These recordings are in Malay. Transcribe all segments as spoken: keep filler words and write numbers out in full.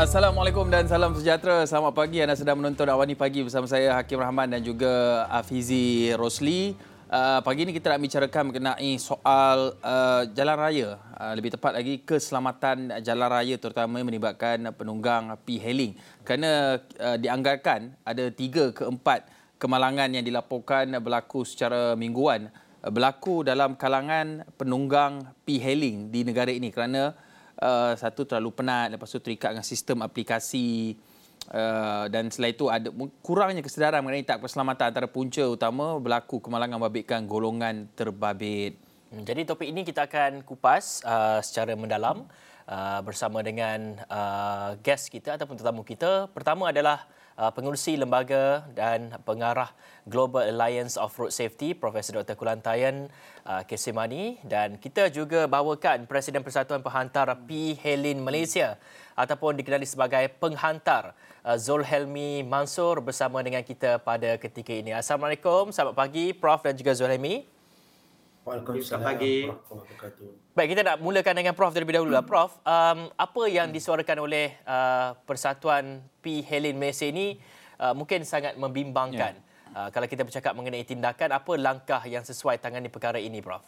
Assalamualaikum dan salam sejahtera. Selamat pagi. Anda sedang menonton Awani Pagi bersama saya Hakim Rahman dan juga Afizi Rosli. Uh, pagi ini kita nak bicarakan mengenai soal uh, jalan raya. Uh, lebih tepat lagi keselamatan jalan raya terutama melibatkan penunggang P-hailing. Kerana uh, dianggarkan ada tiga ke empat kemalangan yang dilaporkan berlaku secara mingguan uh, berlaku dalam kalangan penunggang P-hailing di negara ini kerana Uh, satu terlalu penat, lepas tu terikat dengan sistem aplikasi uh, dan selain itu ada kurangnya kesedaran mengenai tak keselamatan antara punca utama berlaku kemalangan membabitkan golongan terbabit. Jadi topik ini kita akan kupas uh, secara mendalam uh, bersama dengan uh, guest kita ataupun tetamu kita. Pertama adalah uh, pengerusi lembaga dan pengarah Global Alliance of Road Safety, Profesor Doktor Kulantayan uh, Kesimani, dan kita juga bawakan Presiden Persatuan Penghantar P-hailing Malaysia ataupun dikenali sebagai penghantar uh, Zulhelmi Mansor bersama dengan kita pada ketika ini. Assalamualaikum, selamat pagi Prof dan juga Zulhelmi. Waalaikumsalam warahmatullahi wabarakatuh. Baik, kita nak mulakan dengan Prof terlebih dahulu lah. Prof, um, apa yang disuarakan oleh uh, Persatuan P-hailing Malaysia ini uh, mungkin sangat membimbangkan. Yeah. Uh, kalau kita bercakap mengenai tindakan, apa langkah yang sesuai tangani perkara ini, Prof?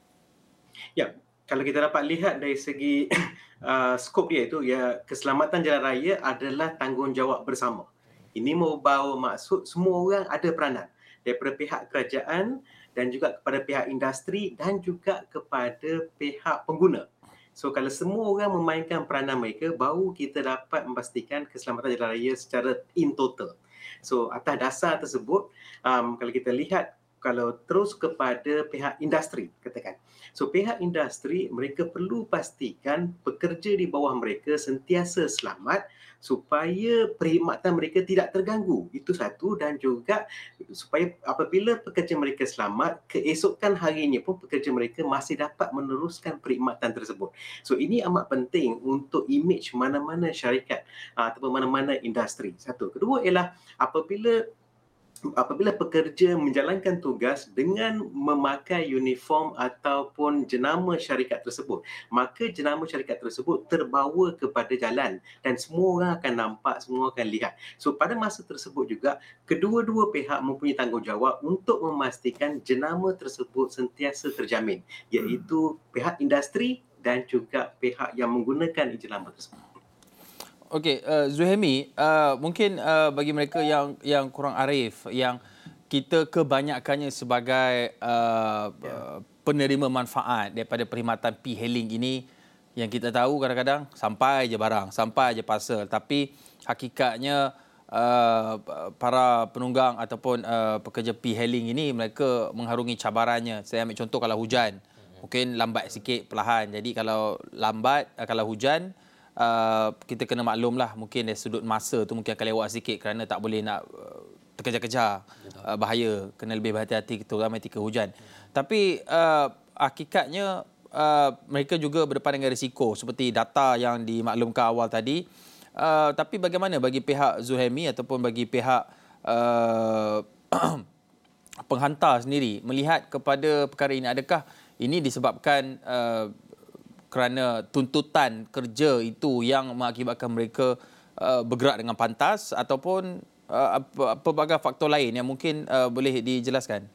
Ya, kalau kita dapat lihat dari segi uh, skop dia itu, ya, keselamatan jalan raya adalah tanggungjawab bersama. Ini membawa maksud semua orang ada peranan daripada pihak kerajaan dan juga kepada pihak industri dan juga kepada pihak pengguna. So kalau semua orang memainkan peranan mereka, baru kita dapat memastikan keselamatan jalan raya secara in total. So atas dasar tersebut, um, kalau kita lihat, kalau terus kepada pihak industri, katakan. So pihak industri, mereka perlu pastikan pekerja di bawah mereka sentiasa selamat supaya perkhidmatan mereka tidak terganggu. Itu satu, dan juga supaya apabila pekerja mereka selamat, keesokan harinya pun pekerja mereka masih dapat meneruskan perkhidmatan tersebut. So ini amat penting untuk imej mana-mana syarikat ataupun mana-mana industri. Satu. Kedua ialah apabila apabila pekerja menjalankan tugas dengan memakai uniform ataupun jenama syarikat tersebut, maka jenama syarikat tersebut terbawa kepada jalan dan semua orang akan nampak, semua akan lihat. So pada masa tersebut juga, kedua-dua pihak mempunyai tanggungjawab untuk memastikan jenama tersebut sentiasa terjamin, iaitu pihak industri dan juga pihak yang menggunakan jenama tersebut. Okey, uh, Zuhaimi, uh, mungkin uh, bagi mereka yang yang kurang arif, yang kita kebanyakannya sebagai uh, yeah. penerima manfaat daripada perkhidmatan P-hailing ini, yang kita tahu kadang-kadang sampai je barang, sampai je parcel, tapi hakikatnya uh, para penunggang ataupun uh, pekerja P-hailing ini mereka mengharungi cabarannya. Saya ambil contoh kalau hujan, mungkin lambat sikit, perlahan. Jadi kalau lambat, uh, kalau hujan, Uh, kita kena maklumlah mungkin dari sudut masa tu mungkin akan lewat sikit kerana tak boleh nak uh, terkejar-kejar, uh, bahaya, kena lebih berhati-hati terutama ketika hujan. Tapi uh, hakikatnya uh, mereka juga berdepan dengan risiko seperti data yang dimaklumkan awal tadi. Uh, tapi bagaimana bagi pihak Zuhaimi ataupun bagi pihak uh, penghantar sendiri melihat kepada perkara ini? Adakah ini disebabkan uh, kerana tuntutan kerja itu yang mengakibatkan mereka uh, bergerak dengan pantas ataupun uh, pelbagai faktor lain yang mungkin uh, boleh dijelaskan?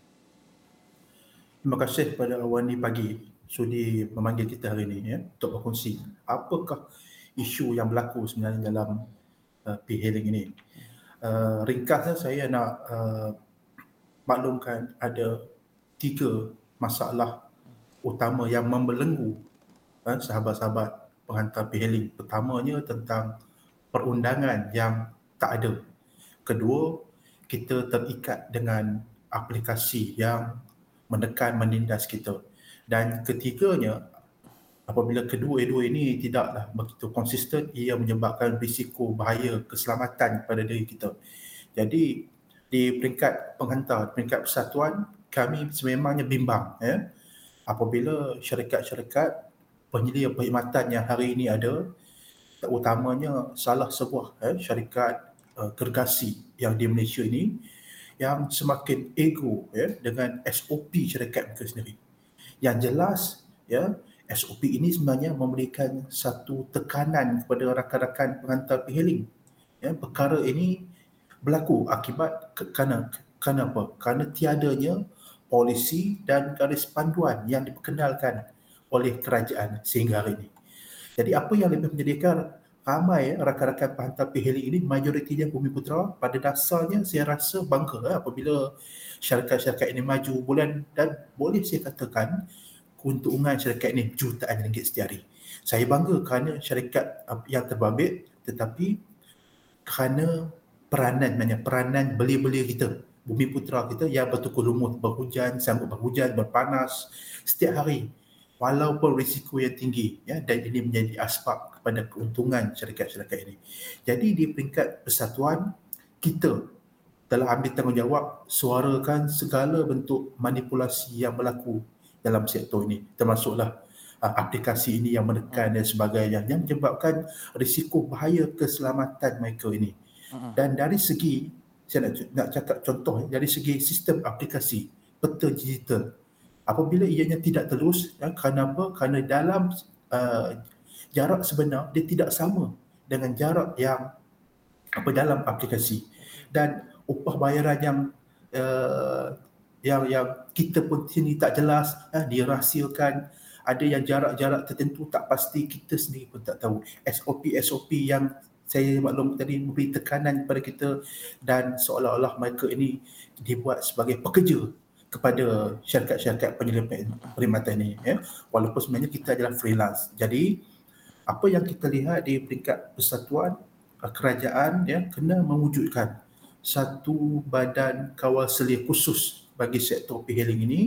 Terima kasih kepada Awani Pagi sudi memanggil kita hari ini ya, untuk berkongsi apakah isu yang berlaku sebenarnya dalam uh, P-hailing ini. Uh, ringkasnya saya nak uh, maklumkan ada tiga masalah utama yang membelenggu sahabat-sahabat penghantar P-hailing. Pertamanya tentang perundangan yang tak ada. Kedua, kita terikat dengan aplikasi yang menekan, menindas kita. Dan ketiganya, apabila kedua-dua ini tidaklah begitu konsisten, ia menyebabkan risiko bahaya keselamatan pada diri kita. Jadi, di peringkat penghantar, peringkat persatuan, kami sememangnya bimbang ya, apabila syarikat-syarikat penyedia perkhidmatan yang hari ini ada, terutamanya salah sebuah eh, syarikat uh, gergasi yang di Malaysia ini yang semakin ego ya, dengan S O P syarikat mereka sendiri. Yang jelas ya, S O P ini sebenarnya memberikan satu tekanan kepada rakan-rakan pengantar P-hailing. Ya, perkara ini berlaku akibat ke, kerana, kerana apa? Kerana tiadanya polisi dan garis panduan yang diperkenalkan oleh kerajaan sehingga hari ini. Jadi apa yang lebih menjadikan ramai rakan-rakan penghantar P-hailing ini, majoritinya Bumiputera, pada dasarnya saya rasa bangga apabila syarikat-syarikat ini maju bulan, dan boleh saya katakan keuntungan syarikat ini jutaan ringgit setiap hari. Saya bangga kerana syarikat yang terbabit, tetapi kerana peranan, maknanya peranan belia-belia kita, Bumiputera kita yang bertukar lumut, berhujan, sanggup berhujan, berpanas setiap hari, walaupun risiko yang tinggi, ya, dan ini menjadi asbab kepada keuntungan syarikat-syarikat ini. Jadi di peringkat persatuan, kita telah ambil tanggungjawab suarakan segala bentuk manipulasi yang berlaku dalam sektor ini, termasuklah uh, aplikasi ini yang menekan dan sebagainya, yang menyebabkan risiko bahaya keselamatan mereka ini. Dan dari segi, saya nak, nak cakap contoh, dari segi sistem aplikasi peta digital, apabila ianya tidak terus, ya, kerana apa? Kerana dalam uh, jarak sebenar dia tidak sama dengan jarak yang apa dalam aplikasi, dan upah bayaran yang uh, yang yang kita pun sini tak jelas, uh, dirahsiakan, ada yang jarak-jarak tertentu tak pasti, kita sendiri pun tak tahu. S O P S O P yang saya maklum tadi memberi tekanan kepada kita, dan seolah-olah mereka ini dibuat sebagai pekerja kepada syarikat-syarikat penyelesaian perkhidmatan ini, ya, walaupun sebenarnya kita adalah freelance. Jadi apa yang kita lihat di peringkat persatuan, kerajaan, ya, kena mewujudkan satu badan kawal selia khusus bagi sektor P-hailing ini,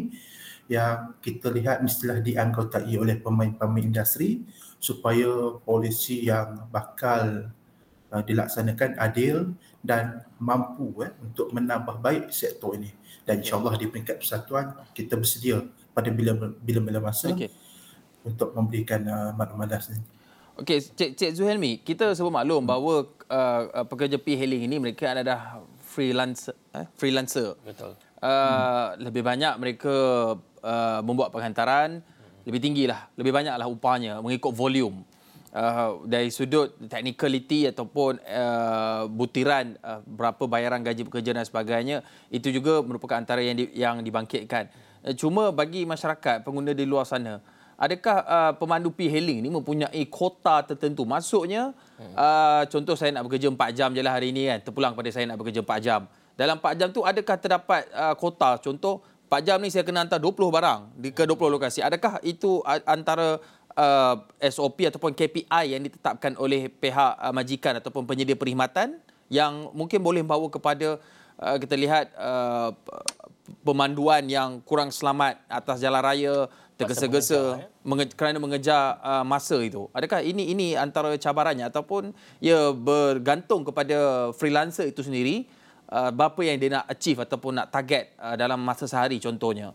yang kita lihat mestilah dianggotai oleh pemain-pemain industri, supaya polisi yang bakal Uh, dilaksanakan adil dan mampu eh, untuk menambah baik sektor ini. Dan insyaAllah di peringkat persatuan kita bersedia pada bila-bila masa okay. untuk memberikan uh, maklumat ini. Okey, Cik, Cik Zuhelmi, kita semua maklum bahawa uh, pekerja P-hailing ini mereka adalah freelancer. Eh, freelancer. Betul. Uh, hmm. Lebih banyak mereka uh, membuat penghantaran, hmm. lebih tinggilah, lebih banyaklah upahnya mengikut volume. Uh, dari sudut technicality ataupun uh, butiran uh, berapa bayaran gaji pekerja dan sebagainya, itu juga merupakan antara yang di, yang dibangkitkan. Uh, cuma bagi masyarakat pengguna di luar sana, adakah uh, pemandu P-hailing ini mempunyai kota tertentu? Maksudnya uh, contoh saya nak bekerja empat jam je lah hari ini kan, terpulang pada saya nak bekerja empat jam. Dalam empat jam tu adakah terdapat uh, kota? Contoh empat jam ni saya kena hantar dua puluh barang di ke dua puluh lokasi. Adakah itu antara Uh, S O P ataupun K P I yang ditetapkan oleh pihak uh, majikan ataupun penyedia perkhidmatan yang mungkin boleh membawa kepada uh, kita lihat uh, pemanduan yang kurang selamat atas jalan raya, tergesa-gesa menge- kerana mengejar uh, masa itu? Adakah ini ini antara cabarannya, ataupun ia bergantung kepada freelancer itu sendiri, uh, berapa yang dia nak achieve ataupun nak target uh, dalam masa sehari contohnya?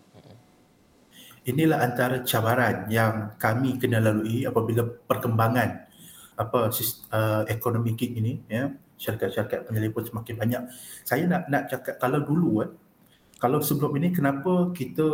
Inilah antara cabaran yang kami kena lalui apabila perkembangan apa uh, ekonomi gig ini, ya, syarikat-syarikat penyeliput semakin banyak. Saya nak nak cakap kalau dulu eh, kalau sebelum ini kenapa kita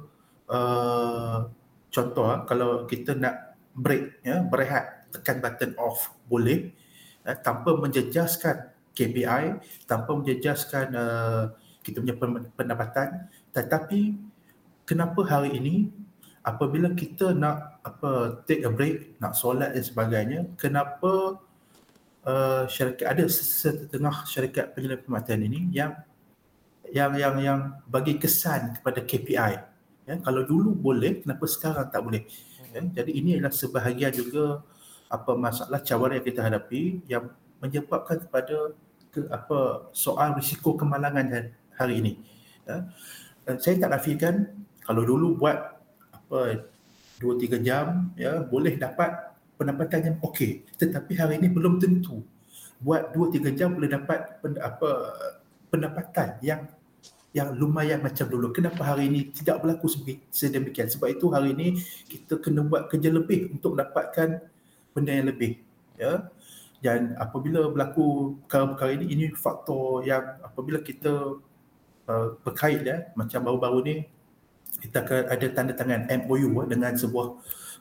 uh, contoh eh, kalau kita nak break, ya, berehat, tekan button off boleh, eh, tanpa menjejaskan K P I, tanpa menjejaskan uh, kita punya pendapatan. Tetapi kenapa hari ini apabila kita nak apa take a break, nak solat dan sebagainya, kenapa uh, syarikat ada setengah syarikat penyelenggaraan perkhidmatan ini yang yang yang yang bagi kesan kepada K P I. Ya, kalau dulu boleh, kenapa sekarang tak boleh? Ya, jadi ini adalah sebahagian juga apa masalah cabaran yang kita hadapi yang menyebabkan kepada ke, apa soal risiko kemalangan hari ini. Ya. Saya tak nafikan kalau dulu buat apa dua tiga jam, ya, boleh dapat pendapatan yang okey, tetapi hari ini belum tentu buat dua tiga jam boleh dapat pen, apa pendapatan yang yang lumayan macam dulu. Kenapa hari ini tidak berlaku sedemikian? Sebab itu hari ini kita kena buat kerja lebih untuk dapatkan benda yang lebih, ya. Dan apabila berlaku perkara-perkara ini, ini faktor yang apabila kita uh, berkait, ya, macam baru-baru ni kita akan ada tanda tangan M O U dengan sebuah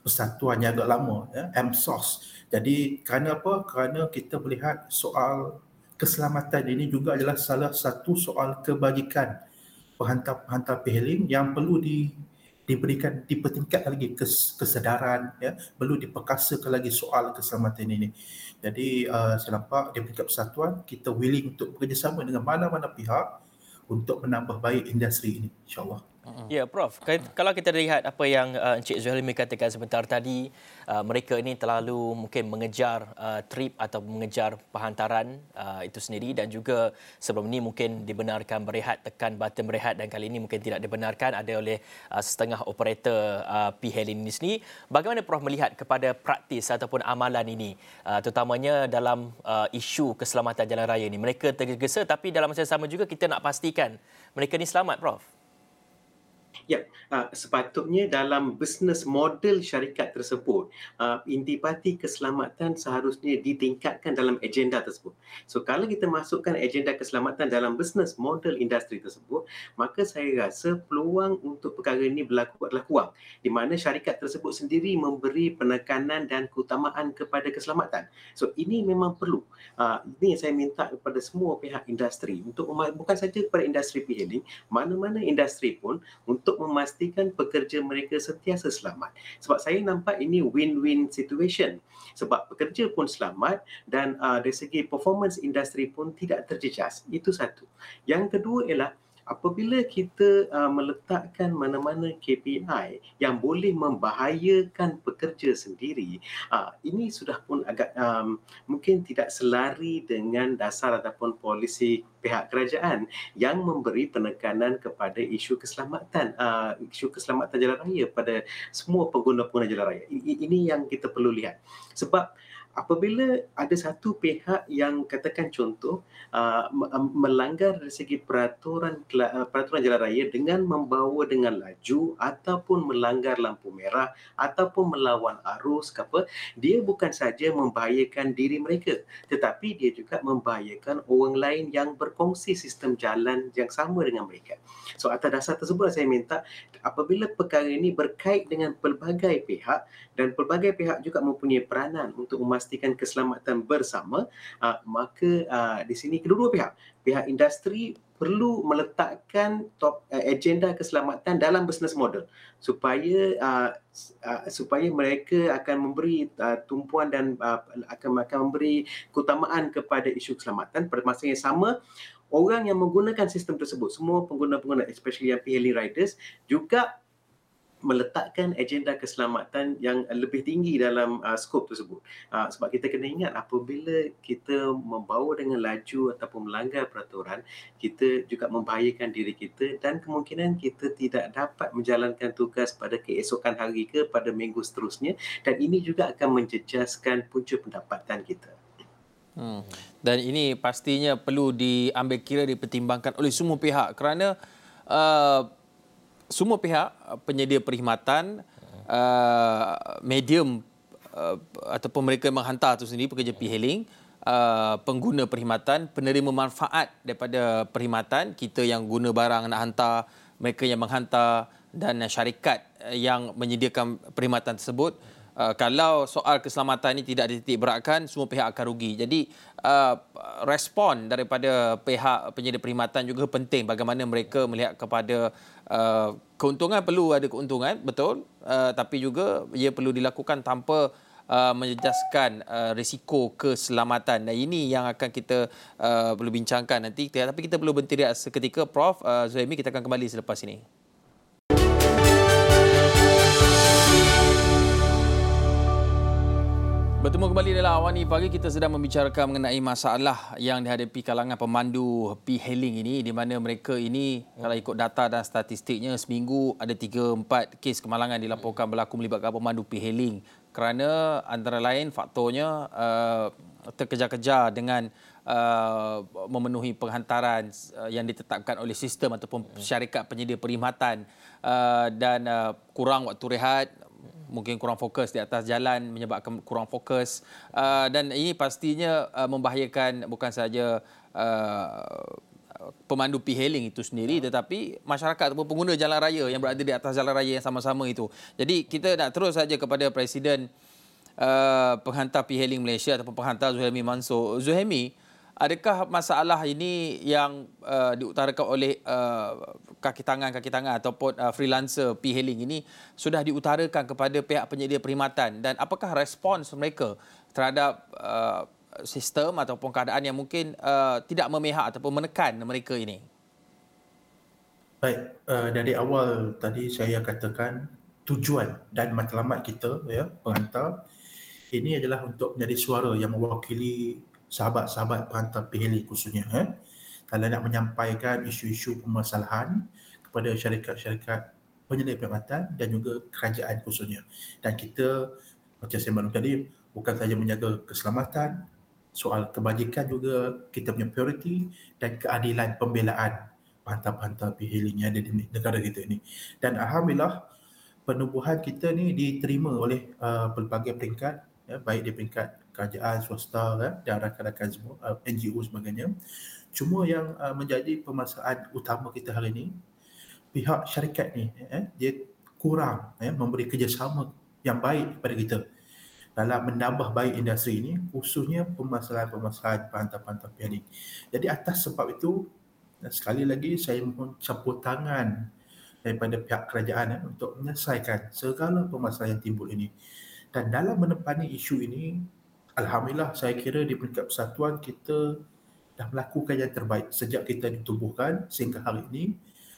persatuan yang agak lama, ya, A M S O S. Jadi kerana apa? Kerana kita melihat soal keselamatan ini juga adalah salah satu soal kebajikan penghantar-penghantar P-Hailing yang perlu di, diberikan, dipertingkatkan lagi kes, kesedaran, ya, perlu diperkasakan lagi soal keselamatan ini. Jadi uh, saya nampak di peringkat persatuan kita willing untuk bekerjasama dengan mana-mana pihak untuk menambah baik industri ini, insyaAllah. Ya, Prof. Kalau kita lihat apa yang uh, Encik Zuhaimi katakan sebentar tadi, uh, mereka ini terlalu mungkin mengejar uh, trip atau mengejar penghantaran uh, itu sendiri, dan juga sebelum ini mungkin dibenarkan berehat, tekan button berehat, dan kali ini mungkin tidak dibenarkan ada oleh uh, setengah operator uh, P-Hailing ini sendiri. Bagaimana Prof melihat kepada praktis ataupun amalan ini, uh, terutamanya dalam uh, isu keselamatan jalan raya ini? Mereka tergesa, tapi dalam masa yang sama juga kita nak pastikan mereka ini selamat, Prof. Ya, uh, sepatutnya dalam bisnes model syarikat tersebut, uh, intipati keselamatan seharusnya ditingkatkan dalam agenda tersebut. So, kalau kita masukkan agenda keselamatan dalam bisnes model industri tersebut, maka saya rasa peluang untuk perkara ini berlaku adalah kurang, di mana syarikat tersebut sendiri memberi penekanan dan keutamaan kepada keselamatan. So, ini memang perlu. Uh, ini yang saya minta kepada semua pihak industri, untuk bukan saja kepada industri P-Hailing, mana-mana industri pun, untuk memastikan pekerja mereka sentiasa selamat. Sebab saya nampak ini win-win situation. Sebab pekerja pun selamat dan uh, dari segi performance industri pun tidak terjejas. Itu satu. Yang kedua ialah apabila kita uh, meletakkan mana-mana K P I yang boleh membahayakan pekerja sendiri, uh, ini sudah pun agak um, mungkin tidak selari dengan dasar ataupun polisi pihak kerajaan yang memberi penekanan kepada isu keselamatan, uh, isu keselamatan jalan raya pada semua pengguna-pengguna jalan raya. Ini yang kita perlu lihat. Sebab apabila ada satu pihak yang katakan contoh uh, melanggar dari segi peraturan uh, peraturan jalan raya dengan membawa dengan laju ataupun melanggar lampu merah ataupun melawan arus ke apa, dia bukan saja membahayakan diri mereka, tetapi dia juga membahayakan orang lain yang berkongsi sistem jalan yang sama dengan mereka. So atas dasar tersebut saya minta apabila perkara ini berkait dengan pelbagai pihak dan pelbagai pihak juga mempunyai peranan untuk memastikan keselamatan bersama, uh, maka uh, di sini kedua-dua pihak, pihak industri perlu meletakkan top uh, agenda keselamatan dalam business model supaya uh, uh, supaya mereka akan memberi uh, tumpuan dan uh, akan akan memberi keutamaan kepada isu keselamatan. Pada masa yang sama, orang yang menggunakan sistem tersebut, semua pengguna-pengguna, especially yang P-Hailing riders, juga meletakkan agenda keselamatan yang lebih tinggi dalam uh, skop tersebut. Uh, sebab kita kena ingat apabila kita membawa dengan laju ataupun melanggar peraturan, kita juga membahayakan diri kita dan kemungkinan kita tidak dapat menjalankan tugas pada keesokan hari ke pada minggu seterusnya, dan ini juga akan menjejaskan punca pendapatan kita. Hmm. Dan ini pastinya perlu diambil kira, dipertimbangkan oleh semua pihak kerana uh, semua pihak, penyedia perkhidmatan, uh, medium uh, ataupun mereka yang menghantar itu sendiri, pekerja P-Hailing, uh, pengguna perkhidmatan, penerima manfaat daripada perkhidmatan, kita yang guna barang nak hantar, mereka yang menghantar dan syarikat yang menyediakan perkhidmatan tersebut. Uh, kalau soal keselamatan ini tidak dititik beratkan, semua pihak akan rugi. Jadi uh, respon daripada pihak penyedia perkhidmatan juga penting. Bagaimana mereka melihat kepada uh, keuntungan, perlu ada keuntungan, betul. Uh, tapi juga ia perlu dilakukan tanpa uh, menjejaskan uh, risiko keselamatan. Dan ini yang akan kita uh, perlu bincangkan nanti. Tapi kita perlu berhenti seketika. Prof uh, Zuhaimi, kita akan kembali selepas ini. Bertemu kembali dalam Awani Pagi. Kita sedang membicarakan mengenai masalah yang dihadapi kalangan pemandu P-Hailing ini, di mana mereka ini kalau ikut data dan statistiknya seminggu ada tiga empat kes kemalangan dilaporkan berlaku melibatkan pemandu P-Hailing kerana antara lain faktornya uh, terkejar-kejar dengan uh, memenuhi penghantaran uh, yang ditetapkan oleh sistem ataupun syarikat penyedia perkhidmatan uh, dan uh, kurang waktu rehat, mungkin kurang fokus di atas jalan menyebabkan kurang fokus uh, dan ini pastinya uh, membahayakan bukan sahaja uh, pemandu P-hailing itu sendiri, tetapi masyarakat ataupun pengguna jalan raya yang berada di atas jalan raya yang sama-sama itu. Jadi kita nak terus saja kepada Presiden uh, Penghantar P-hailing Malaysia ataupun Penghantar Zuhaimi Mansor. Zuhaimi, adakah masalah ini yang uh, diutarakan oleh uh, kaki tangan-kaki tangan ataupun uh, freelancer P-hailing ini sudah diutarakan kepada pihak penyedia perkhidmatan, dan apakah respons mereka terhadap uh, sistem ataupun keadaan yang mungkin uh, tidak memihak ataupun menekan mereka ini? Baik, uh, dari awal tadi saya katakan tujuan dan matlamat kita, ya, penghantar ini adalah untuk menjadi suara yang mewakili sahabat-sahabat penghantar P-hailing khususnya. Eh? Kalau nak menyampaikan isu-isu permasalahan kepada syarikat-syarikat penyedia perkhidmatan dan juga kerajaan khususnya. Dan kita, macam saya maklum tadi, bukan saja menjaga keselamatan, soal kebajikan juga kita punya prioriti, dan keadilan pembelaan penghantar-penghantar P-hailing yang ada di negara kita ini. Dan alhamdulillah penubuhan kita ni diterima oleh uh, pelbagai peringkat, ya, baik di peringkat kerajaan, swasta, ya, dan rakan-rakan semua, uh, N G O sebagainya. Cuma yang uh, menjadi permasalahan utama kita hari ini, pihak syarikat ni eh, dia kurang eh, memberi kerjasama yang baik kepada kita dalam menambah baik industri ini, khususnya permasalahan-permasalahan penghantar-penghantar P-hailing. Jadi atas sebab itu, sekali lagi saya mohon campur tangan daripada pihak kerajaan eh, untuk menyelesaikan segala permasalahan yang timbul ini. Dan dalam menepani isu ini, alhamdulillah saya kira di peringkat persatuan kita dah melakukan yang terbaik sejak kita ditubuhkan sehingga hari ini.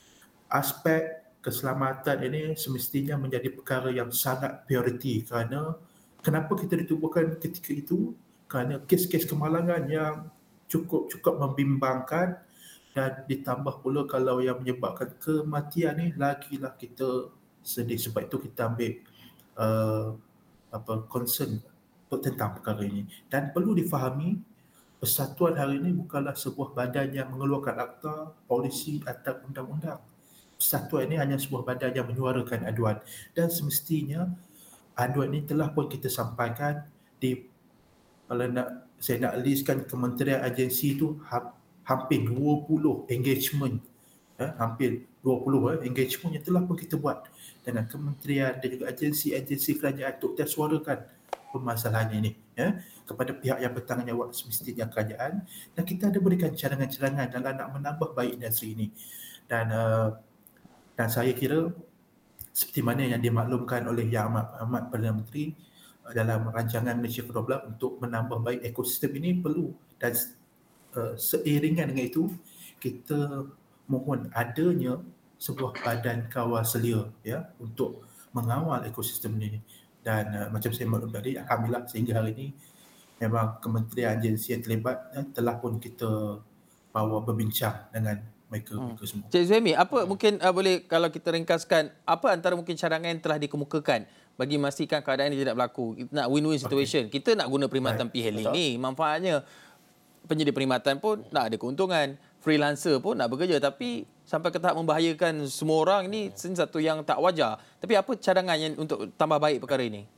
Aspek keselamatan ini semestinya menjadi perkara yang sangat prioriti, kerana kenapa kita ditubuhkan ketika itu? Kerana kes-kes kemalangan yang cukup-cukup membimbangkan, dan ditambah pula kalau yang menyebabkan kematian ni, lagilah kita sedih. Sebab itu kita ambil uh, apa concern tentang perkara ini. Dan perlu difahami, persatuan hari ini bukanlah sebuah badan yang mengeluarkan akta, polisi atau undang-undang. Persatuan ini hanya sebuah badan yang menyuarakan aduan, dan semestinya aduan ini telah pun kita sampaikan di, kalau nak saya nak listkan kementerian agensi itu, ha, hampir dua puluh engagement, eh, hampir dua puluh eh, engagement yang telah pun kita buat dengan kementerian dan juga agensi-agensi kerajaan untuk kita suarakan permasalahan ini, ya, kepada pihak yang bertanggungjawab, semestinya kerajaan, dan kita ada berikan cadangan-cadangan dalam nak menambah baik industri ini. Dan uh, dan saya kira seperti mana yang dimaklumkan oleh Yang Amat, Amat Perdana Menteri dalam rancangan Malaysia ke dua belas untuk menambah baik ekosistem ini perlu, dan uh, seiringan dengan itu kita mohon adanya sebuah badan kawal selia, ya, untuk mengawal ekosistem ini. Dan uh, macam saya maklum tadi, alhamdulillah sehingga hari ini memang kementerian agensi yang terlibat eh, telah pun kita bawa berbincang dengan mereka, Hmm. mereka semua. Cik Zuhaimi, apa mungkin uh, boleh kalau kita ringkaskan, apa antara mungkin cadangan yang telah dikemukakan bagi memastikan keadaan ini tidak berlaku? Kita nak win-win situation. Okay. Kita nak guna perkhidmatan P-hailing ni, manfaatnya penyedia perkhidmatan pun nak ada keuntungan, freelancer pun nak bekerja, tapi sampai ke tahap membahayakan semua orang ini satu yang tak wajar. Tapi apa cadangan yang untuk tambah baik perkara ini?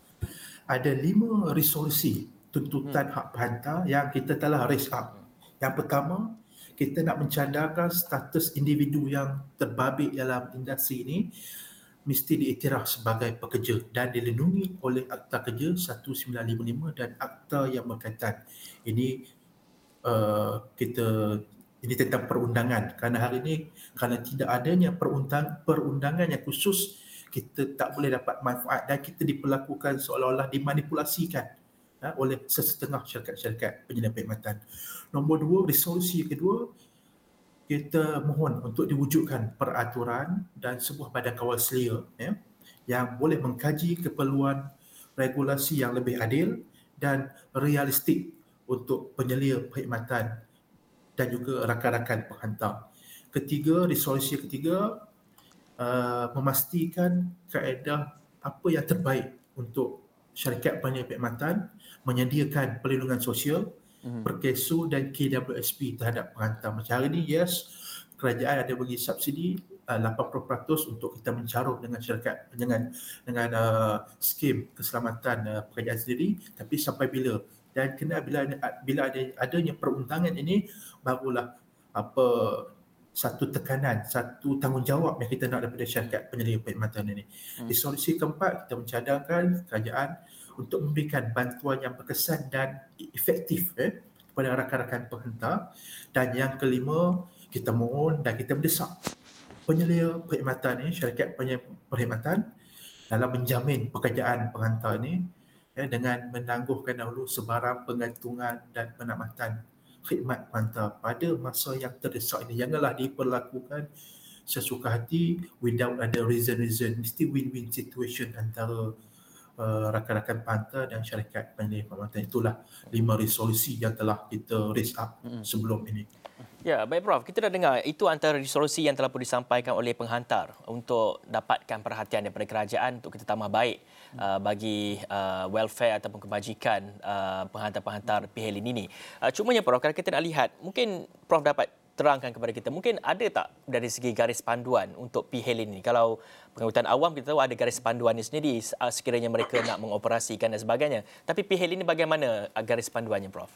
Ada lima resolusi tuntutan hmm. hak penghantar yang kita telah raise up. Yang pertama, kita nak mencandarkan status individu yang terbabit dalam industri ini mesti diiktiraf sebagai pekerja dan dilindungi oleh Akta Kerja seribu sembilan ratus lima puluh lima dan akta yang berkaitan. Ini uh, kita ini tentang perundangan. Kerana hari ini, kerana tidak adanya perundang, perundangan yang khusus, kita tak boleh dapat manfaat dan kita diperlakukan seolah-olah dimanipulasikan ha, oleh sesetengah syarikat-syarikat penyedia perkhidmatan. Nombor dua, resolusi kedua, kita mohon untuk diwujudkan peraturan dan sebuah badan kawal selia ya, yang boleh mengkaji keperluan regulasi yang lebih adil dan realistik untuk penyelia perkhidmatan dan juga rakan-rakan penghantar. Ketiga, resolusi ketiga, uh, memastikan kaedah apa yang terbaik untuk syarikat penyedia perkhidmatan menyediakan perlindungan sosial, mm-hmm. perkeso dan K W S P terhadap penghantar. Macam hari ini, yes, kerajaan ada bagi subsidi uh, lapan puluh peratus untuk kita mencaruh dengan syarikat dengan dengan uh, skim keselamatan uh, pekerjaan sendiri, tapi sampai bila? Dan kena bila bila ada adanya perundangan ini, barulah apa satu tekanan, satu tanggungjawab yang kita nak daripada syarikat penyedia perkhidmatan ini. Di solusi keempat, kita mencadangkan kerajaan untuk memberikan bantuan yang berkesan dan efektif eh, kepada rakan-rakan penghantar. Dan yang kelima, kita mohon dan kita mendesak penyedia perkhidmatan ini, syarikat penyedia perkhidmatan dalam menjamin pekerjaan penghantar ini eh, dengan menangguhkan dahulu sebarang pengantungan dan penamatan khidmat penghantar pada masa yang terdesak ini. Janganlah diperlakukan sesuka hati without ada reason-reason. Mesti win-win situation antara uh, rakan-rakan penghantar dan syarikat penyedia perkhidmatan. Itulah lima resolusi yang telah kita raise up mm-hmm. sebelum ini. Ya, baik Prof. Kita dah dengar itu antara resolusi yang telah pun disampaikan oleh penghantar untuk dapatkan perhatian daripada kerajaan untuk kita tambah baik uh, bagi uh, welfare ataupun kebajikan uh, penghantar-penghantar P H L ini. Uh, cumanya Prof, kalau kita nak lihat, mungkin Prof dapat terangkan kepada kita, mungkin ada tak dari segi garis panduan untuk P H L ini? Kalau pengangkutan awam kita tahu ada garis panduannya sendiri uh, sekiranya mereka nak mengoperasikan dan sebagainya. Tapi P H L ini bagaimana uh, garis panduannya Prof?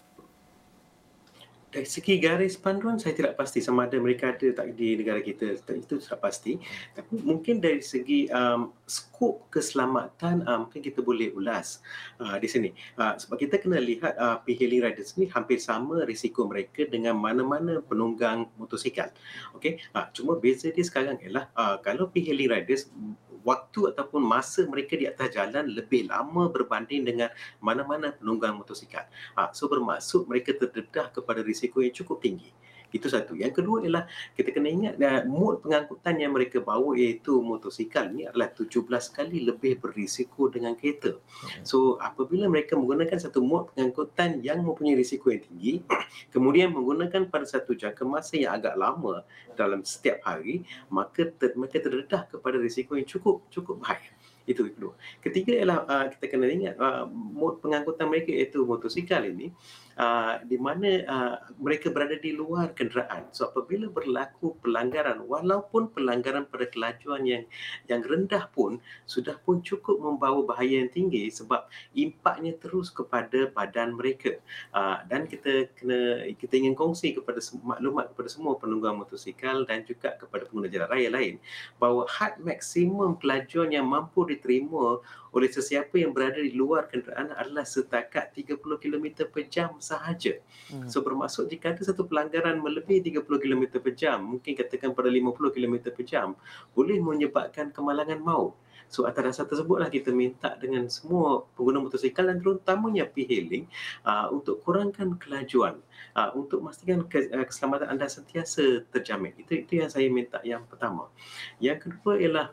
Dari segi garis panduan saya tidak pasti sama ada mereka ada tak di negara kita, itu tidak pasti. Tapi mungkin dari segi um, skop keselamatan um, mungkin kita boleh ulas uh, di sini. Uh, sebab kita kena lihat uh, P H L riders ni hampir sama risiko mereka dengan mana-mana penunggang motosikal. Okey, uh, cuma beza dia sekarang ialah uh, kalau P H L riders waktu ataupun masa mereka di atas jalan lebih lama berbanding dengan mana-mana penunggang motosikal. Ha, so bermaksud mereka terdedah kepada risiko yang cukup tinggi. Itu satu. Yang kedua ialah kita kena ingat uh, mod pengangkutan yang mereka bawa iaitu motosikal ni adalah tujuh belas kali lebih berisiko dengan kereta. So apabila mereka menggunakan satu mod pengangkutan yang mempunyai risiko yang tinggi, kemudian menggunakan pada satu jangka masa yang agak lama dalam setiap hari, maka ter, mereka terdedah kepada risiko yang cukup cukup high. Itu kedua. Ketiga ialah uh, kita kena ingat uh, mod pengangkutan mereka iaitu motosikal ini uh, di mana uh, mereka berada di luar kenderaan. So apabila berlaku pelanggaran, walaupun pelanggaran pada kelajuan yang yang rendah pun sudah pun cukup membawa bahaya yang tinggi sebab impaknya terus kepada badan mereka. Uh, dan kita kena kita ingin kongsi kepada maklumat kepada semua penunggang motosikal dan juga kepada pengguna jalan raya lain bahawa had maksimum kelajuan yang mampu diterima oleh sesiapa yang berada di luar kenderaan adalah setakat tiga puluh kilometer per jam sahaja. Hmm. So bermaksud jika ada satu pelanggaran melebihi tiga puluh kilometer per jam, mungkin katakan pada lima puluh kilometer per jam, boleh menyebabkan kemalangan maut. So atas dasar tersebutlah kita minta dengan semua pengguna motosikal dan terutamanya P H L uh, untuk kurangkan kelajuan, uh, untuk memastikan keselamatan anda sentiasa terjamin. Itu itu yang saya minta yang pertama. Yang kedua ialah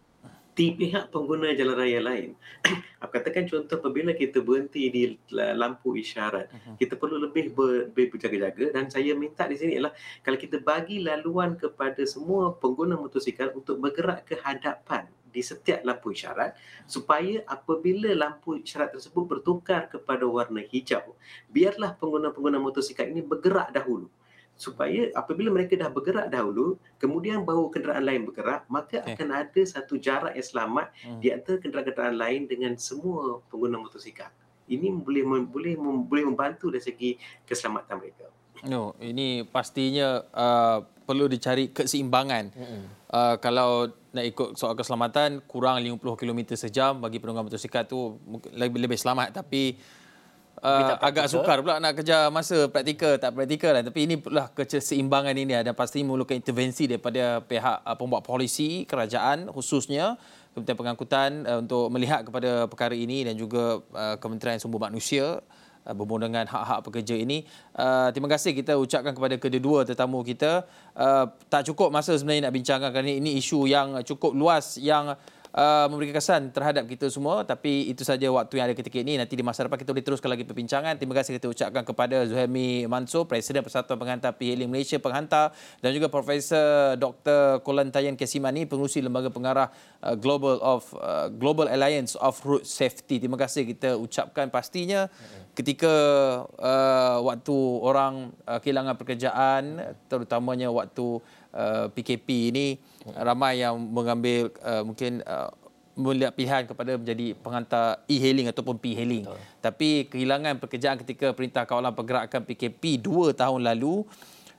di pihak pengguna jalan raya lain. Aku katakan contoh apabila kita berhenti di lampu isyarat, uh-huh. kita perlu lebih ber, berjaga-jaga dan saya minta di sini ialah kalau kita bagi laluan kepada semua pengguna motosikal untuk bergerak ke hadapan di setiap lampu isyarat supaya apabila lampu isyarat tersebut bertukar kepada warna hijau, biarlah pengguna-pengguna motosikal ini bergerak dahulu. Supaya apabila mereka dah bergerak dahulu, kemudian baru kenderaan lain bergerak, maka okay. akan ada satu jarak yang selamat hmm. di antara kenderaan-kenderaan lain dengan semua pengguna motosikal. Ini boleh boleh boleh membantu dari segi keselamatan mereka. No, ini pastinya uh, perlu dicari keseimbangan. Hmm. Uh, kalau nak ikut soal keselamatan, kurang lima puluh kilometer sejam bagi penunggang motosikal tu lebih lebih selamat, tapi Uh, agak sukar pula nak kejar masa praktikal, tak praktikal lah. Tapi ini pula keseimbangan ini dan pasti memerlukan intervensi daripada pihak uh, pembuat polisi, kerajaan khususnya Kementerian Pengangkutan uh, untuk melihat kepada perkara ini dan juga uh, Kementerian Sumber Manusia uh, berhubung dengan hak-hak pekerja ini. Uh, terima kasih kita ucapkan kepada kedua tetamu kita. Uh, tak cukup masa sebenarnya nak bincangkan kerana ini isu yang cukup luas yang Uh, memberikan kesan terhadap kita semua, tapi itu saja waktu yang ada ketika ini. Nanti di masa depan kita boleh teruskan lagi perbincangan. Terima kasih kita ucapkan kepada Zuhaimi Mansor, Presiden Persatuan Penghantar P H L Malaysia Penghantar, dan juga Profesor Doktor Kolantayan Kesimani, pengerusi Lembaga Pengarah uh, Global of uh, Global Alliance of Road Safety. Terima kasih kita ucapkan. Pastinya ketika uh, waktu orang uh, kehilangan pekerjaan, terutamanya waktu uh, P K P ini, ramai yang mengambil uh, mungkin uh, melihat pilihan kepada menjadi penghantar e-hailing ataupun P-hailing. Betul. Tapi kehilangan pekerjaan ketika Perintah Kawalan Pergerakan P K P dua tahun lalu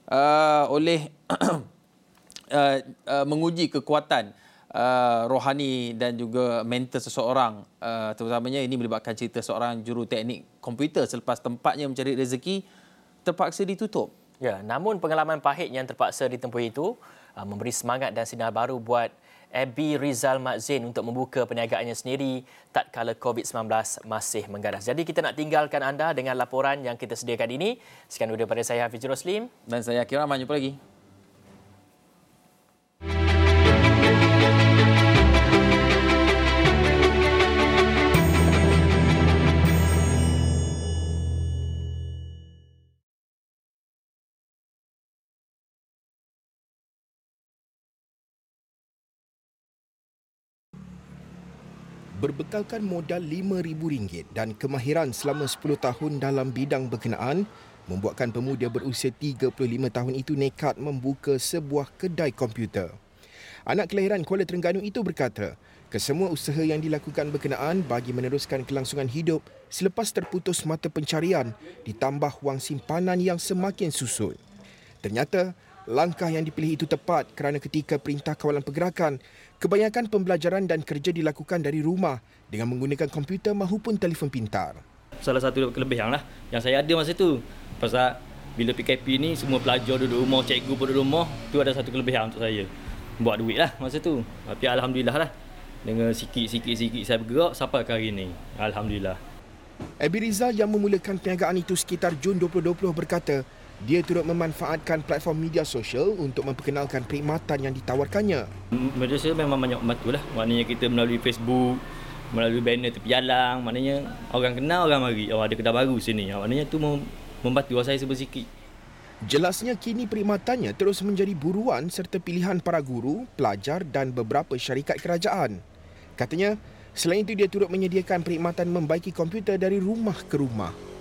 uh, oleh uh, uh, menguji kekuatan uh, rohani dan juga mental seseorang. Uh, terutamanya ini melibatkan cerita seorang juru teknik komputer selepas tempatnya mencari rezeki terpaksa ditutup. Ya, namun pengalaman pahit yang terpaksa ditempuh itu uh, memberi semangat dan sinar baru buat Abby Rizal Mat Zain untuk membuka perniagaannya sendiri tatkala covid sembilan belas masih mengganas. Jadi kita nak tinggalkan anda dengan laporan yang kita sediakan ini. Sekian daripada saya Hafizul Roslim. Dan saya Akira Rahman. Jumpa lagi. Berbekalkan modal lima ribu ringgit dan kemahiran selama sepuluh tahun dalam bidang berkenaan membuatkan pemuda berusia tiga puluh lima tahun itu nekat membuka sebuah kedai komputer. Anak kelahiran Kuala Terengganu itu berkata, kesemua usaha yang dilakukan berkenaan bagi meneruskan kelangsungan hidup selepas terputus mata pencarian ditambah wang simpanan yang semakin susut. Ternyata, langkah yang dipilih itu tepat kerana ketika Perintah Kawalan Pergerakan, kebanyakan pembelajaran dan kerja dilakukan dari rumah dengan menggunakan komputer mahupun telefon pintar. Salah satu kelebihan lah yang saya ada masa tu. Pasal bila P K P ni semua pelajar duduk rumah, cikgu pun duduk rumah, tu ada satu kelebihan untuk saya. Buat duit lah masa tu. Tapi Alhamdulillah lah. Dengan sikit-sikit-sikit saya bergerak sampai ke hari ni. Alhamdulillah. Abby Rizal yang memulakan perniagaan itu sekitar Jun dua ribu dua puluh berkata, dia turut memanfaatkan platform media sosial untuk memperkenalkan perkhidmatan yang ditawarkannya. Media sosial memang banyak membantu lah. Maknanya kita melalui Facebook, melalui banner tepi jalan, maknanya orang kenal orang mari. Oh, ada kedai baru sini. Maknanya tu membantu saya sedikit. Jelasnya kini perkhidmatannya terus menjadi buruan serta pilihan para guru, pelajar dan beberapa syarikat kerajaan. Katanya, selain itu dia turut menyediakan perkhidmatan membaiki komputer dari rumah ke rumah.